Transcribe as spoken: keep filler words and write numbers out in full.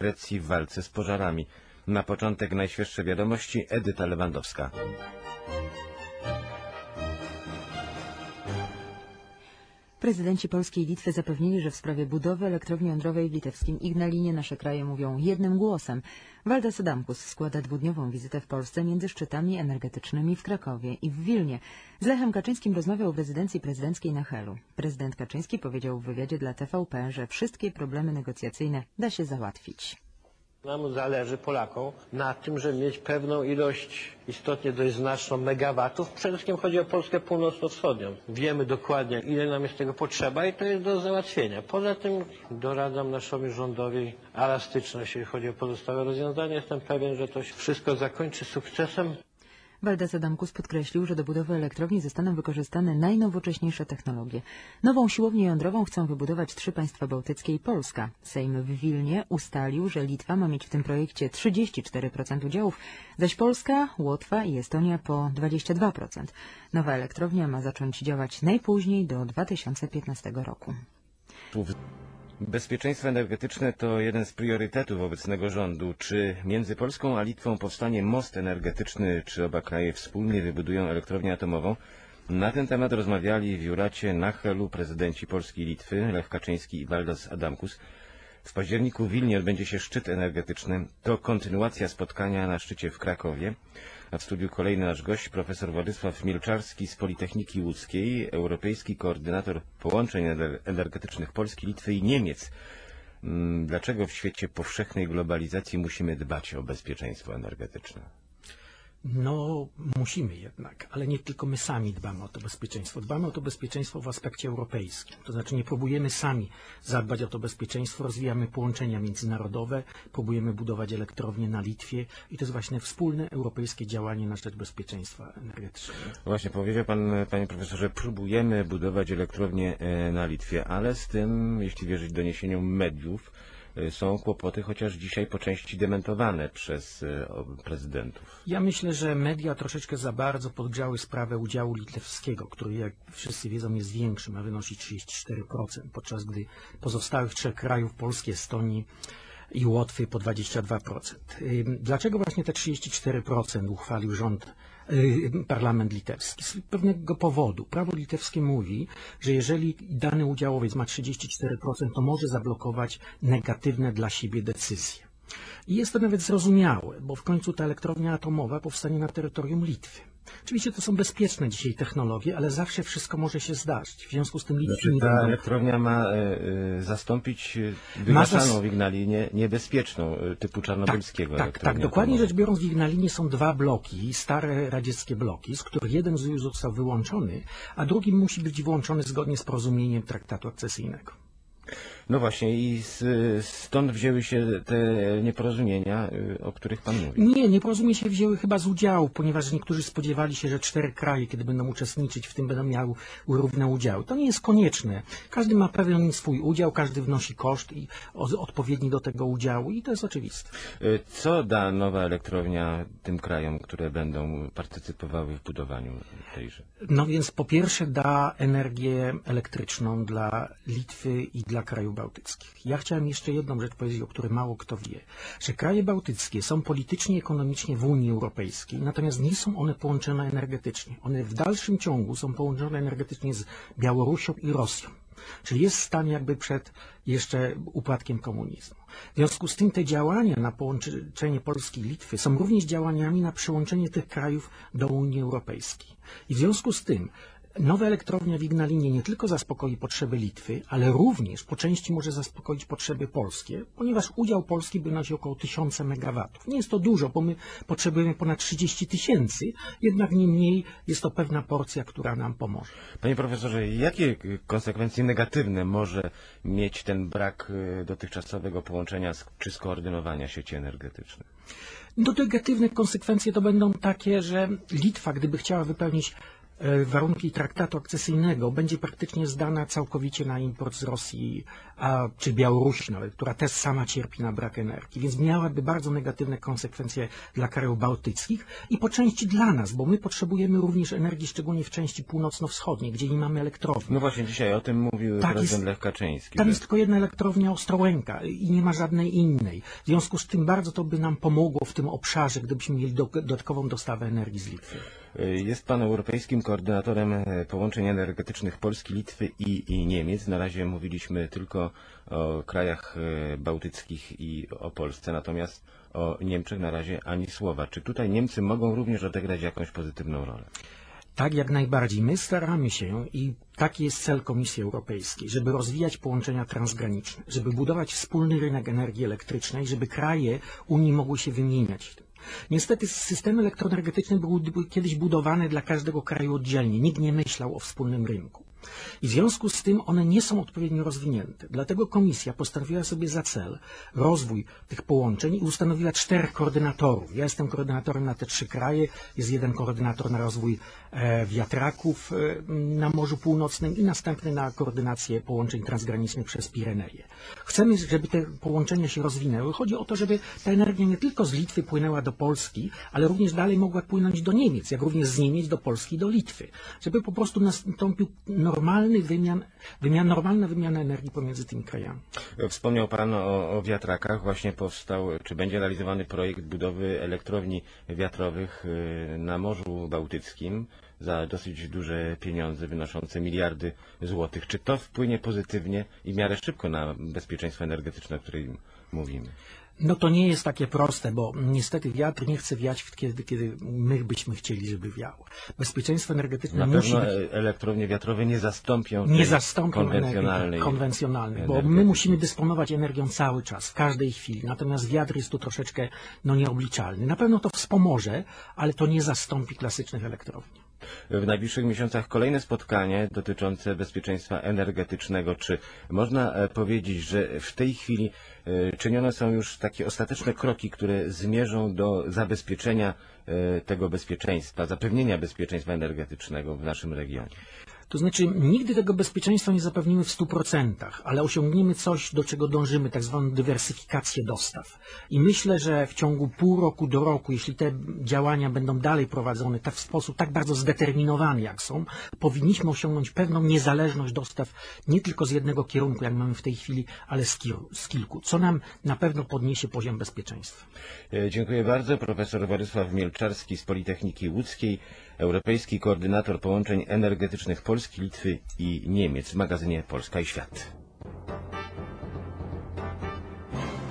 Grecji w walce z pożarami. Na początek najświeższe wiadomości, Edyta Lewandowska. Prezydenci Polski i Litwy zapewnili, że w sprawie budowy elektrowni jądrowej w litewskim Ignalinie nasze kraje mówią jednym głosem. Valdas Adamkus składa dwudniową wizytę w Polsce między szczytami energetycznymi w Krakowie i w Wilnie. Z Lechem Kaczyńskim rozmawiał o prezydencji prezydenckiej na Helu. Prezydent Kaczyński powiedział w wywiadzie dla T V P, że wszystkie problemy negocjacyjne da się załatwić. Nam zależy, Polakom, na tym, żeby mieć pewną ilość, istotnie dość znaczną, megawatów. Przede wszystkim chodzi o Polskę północno-wschodnią. Wiemy dokładnie, ile nam jest tego potrzeba i to jest do załatwienia. Poza tym doradzam naszemu rządowi elastyczność, jeśli chodzi o pozostałe rozwiązania. Jestem pewien, że to się wszystko zakończy sukcesem. Valdas Adamkus podkreślił, że do budowy elektrowni zostaną wykorzystane najnowocześniejsze technologie. Nową siłownię jądrową chcą wybudować trzy państwa bałtyckie i Polska. Sejm w Wilnie ustalił, że Litwa ma mieć w tym projekcie trzydzieści cztery procent udziałów, zaś Polska, Łotwa i Estonia po dwadzieścia dwa procent. Nowa elektrownia ma zacząć działać najpóźniej do dwa tysiące piętnastego roku. Bezpieczeństwo energetyczne to jeden z priorytetów obecnego rządu. Czy między Polską a Litwą powstanie most energetyczny, czy oba kraje wspólnie wybudują elektrownię atomową? Na ten temat rozmawiali w Juracie na Helu prezydenci Polski i Litwy, Lech Kaczyński i Valdas Adamkus. W październiku w Wilnie odbędzie się szczyt energetyczny. To kontynuacja spotkania na szczycie w Krakowie. A w studiu kolejny nasz gość, profesor Władysław Milczarski z Politechniki Łódzkiej, europejski koordynator połączeń energetycznych Polski, Litwy i Niemiec. Dlaczego w świecie powszechnej globalizacji musimy dbać o bezpieczeństwo energetyczne? No, musimy jednak, ale nie tylko my sami dbamy o to bezpieczeństwo. Dbamy o to bezpieczeństwo w aspekcie europejskim. To znaczy nie próbujemy sami zadbać o to bezpieczeństwo, rozwijamy połączenia międzynarodowe, próbujemy budować elektrownie na Litwie i to jest właśnie wspólne europejskie działanie na rzecz bezpieczeństwa energetycznego. Właśnie powiedział pan, panie profesorze, próbujemy budować elektrownie na Litwie, ale z tym, jeśli wierzyć doniesieniom mediów, są kłopoty, chociaż dzisiaj po części dementowane przez prezydentów. Ja myślę, że media troszeczkę za bardzo podgrzały sprawę udziału litewskiego, który, jak wszyscy wiedzą, jest większy, ma wynosić trzydzieści cztery procent, podczas gdy pozostałych trzech krajów, Polski, Estonii i Łotwy, po dwadzieścia dwa procent. Dlaczego właśnie te trzydzieści cztery procent uchwalił rząd, parlament litewski? Z pewnego powodu. Prawo litewskie mówi, że jeżeli dany udziałowiec ma trzydzieści cztery procent, to może zablokować negatywne dla siebie decyzje. I jest to nawet zrozumiałe, bo w końcu ta elektrownia atomowa powstanie na terytorium Litwy. Oczywiście to są bezpieczne dzisiaj technologie, ale zawsze wszystko może się zdarzyć. W związku z tym Litwy znaczy, nie ta będą... elektrownia ma y, zastąpić wygaszaną zas... w Ignalinie niebezpieczną typu czarnobylskiego. Tak, tak, tak. Dokładnie rzecz biorąc, w Ignalinie są dwa bloki, stare radzieckie bloki, z których jeden już został wyłączony, a drugi musi być włączony zgodnie z porozumieniem traktatu akcesyjnego. No właśnie i z, stąd wzięły się te nieporozumienia, o których pan mówi. Nie, nieporozumienia się wzięły chyba z udziału, ponieważ niektórzy spodziewali się, że cztery kraje, kiedy będą uczestniczyć w tym, będą miały równe udziały. To nie jest konieczne. Każdy ma pewien swój udział, każdy wnosi koszt i odpowiedni do tego udziału i to jest oczywiste. Co da nowa elektrownia tym krajom, które będą partycypowały w budowaniu tejże? No więc po pierwsze da energię elektryczną dla Litwy i dla krajów bałtyckich. Ja chciałem jeszcze jedną rzecz powiedzieć, o której mało kto wie, że kraje bałtyckie są politycznie i ekonomicznie w Unii Europejskiej, natomiast nie są one połączone energetycznie. One w dalszym ciągu są połączone energetycznie z Białorusią i Rosją. Czyli jest stan jakby przed jeszcze upadkiem komunizmu. W związku z tym te działania na połączenie Polski i Litwy są również działaniami na przyłączenie tych krajów do Unii Europejskiej. I w związku z tym nowa elektrownia w Ignalinie nie tylko zaspokoi potrzeby Litwy, ale również po części może zaspokoić potrzeby polskie, ponieważ udział Polski wynosi około tysiąca megawatów. Nie jest to dużo, bo my potrzebujemy ponad trzydzieści tysięcy, jednak niemniej jest to pewna porcja, która nam pomoże. Panie profesorze, jakie konsekwencje negatywne może mieć ten brak dotychczasowego połączenia czy skoordynowania sieci energetycznych? No, negatywne konsekwencje to będą takie, że Litwa, gdyby chciała wypełnić e, warunki traktatu akcesyjnego, będzie praktycznie zdana całkowicie na import z Rosji a, czy Białorusi nawet, która też sama cierpi na brak energii, więc miałaby bardzo negatywne konsekwencje dla krajów bałtyckich i po części dla nas, bo my potrzebujemy również energii, szczególnie w części północno-wschodniej, gdzie nie mamy elektrowni. No właśnie dzisiaj o tym mówił Tak, prezydent jest- Lech Kaczyński. Tam że- jest tylko jedna elektrownia Ostrołęka i nie ma żadnej innej. W związku z tym bardzo to by nam pomogło w tym obszarze, gdybyśmy mieli do, dodatkową dostawę energii z Litwy. Jest pan europejskim koordynatorem e, połączeń energetycznych Polski, Litwy i, i Niemiec. Na razie mówiliśmy tylko o krajach e, bałtyckich i o Polsce, natomiast o Niemczech na razie ani słowa. Czy tutaj Niemcy mogą również odegrać jakąś pozytywną rolę? Tak, jak najbardziej. My staramy się i taki jest cel Komisji Europejskiej, żeby rozwijać połączenia transgraniczne, żeby budować wspólny rynek energii elektrycznej, żeby kraje Unii mogły się wymieniać w tym. Niestety systemy elektroenergetyczne były, były kiedyś budowane dla każdego kraju oddzielnie. Nikt nie myślał o wspólnym rynku. I w związku z tym one nie są odpowiednio rozwinięte. Dlatego Komisja postanowiła sobie za cel rozwój tych połączeń i ustanowiła czterech koordynatorów. Ja jestem koordynatorem na te trzy kraje. Jest jeden koordynator na rozwój e, wiatraków e, na Morzu Północnym i następny na koordynację połączeń transgranicznych przez Pireneje. Chcemy, żeby te połączenia się rozwinęły. Chodzi o to, żeby ta energia nie tylko z Litwy płynęła do Polski, ale również dalej mogła płynąć do Niemiec, jak również z Niemiec do Polski i do Litwy. Żeby po prostu nastąpił normalny wymian, wymian, normalna wymiana energii pomiędzy tymi krajami. Wspomniał pan o, o wiatrakach. Właśnie powstał, czy będzie realizowany projekt budowy elektrowni wiatrowych y, na Morzu Bałtyckim za dosyć duże pieniądze wynoszące miliardy złotych. Czy to wpłynie pozytywnie i w miarę szybko na bezpieczeństwo energetyczne, o którym mówimy? No to nie jest takie proste, bo niestety wiatr nie chce wiać wtedy, kiedy my byśmy chcieli, żeby wiało. Bezpieczeństwo energetyczne Na musi pewno być... elektrownie wiatrowe nie zastąpią Nie tej zastąpią konwencjonalnej. energii konwencjonalnej, bo my energetyki. musimy dysponować energią cały czas, w każdej chwili. Natomiast wiatr jest tu troszeczkę no, nieobliczalny. Na pewno to wspomoże, ale to nie zastąpi klasycznych elektrowni. W najbliższych miesiącach kolejne spotkanie dotyczące bezpieczeństwa energetycznego. Czy można e, powiedzieć, że w tej chwili e, czynione są już takie ostateczne kroki, które zmierzą do zabezpieczenia e, tego bezpieczeństwa, zapewnienia bezpieczeństwa energetycznego w naszym regionie? To znaczy, nigdy tego bezpieczeństwa nie zapewnimy w stu procentach, ale osiągniemy coś, do czego dążymy, tak zwaną dywersyfikację dostaw. I myślę, że w ciągu pół roku do roku, jeśli te działania będą dalej prowadzone tak w sposób tak bardzo zdeterminowany, jak są, powinniśmy osiągnąć pewną niezależność dostaw nie tylko z jednego kierunku, jak mamy w tej chwili, ale z, kier- z kilku, co nam na pewno podniesie poziom bezpieczeństwa. E, Dziękuję bardzo. Profesor Władysław Mielczarski z Politechniki Łódzkiej, europejski koordynator połączeń energetycznych Polski, Litwy i Niemiec w magazynie Polska i Świat.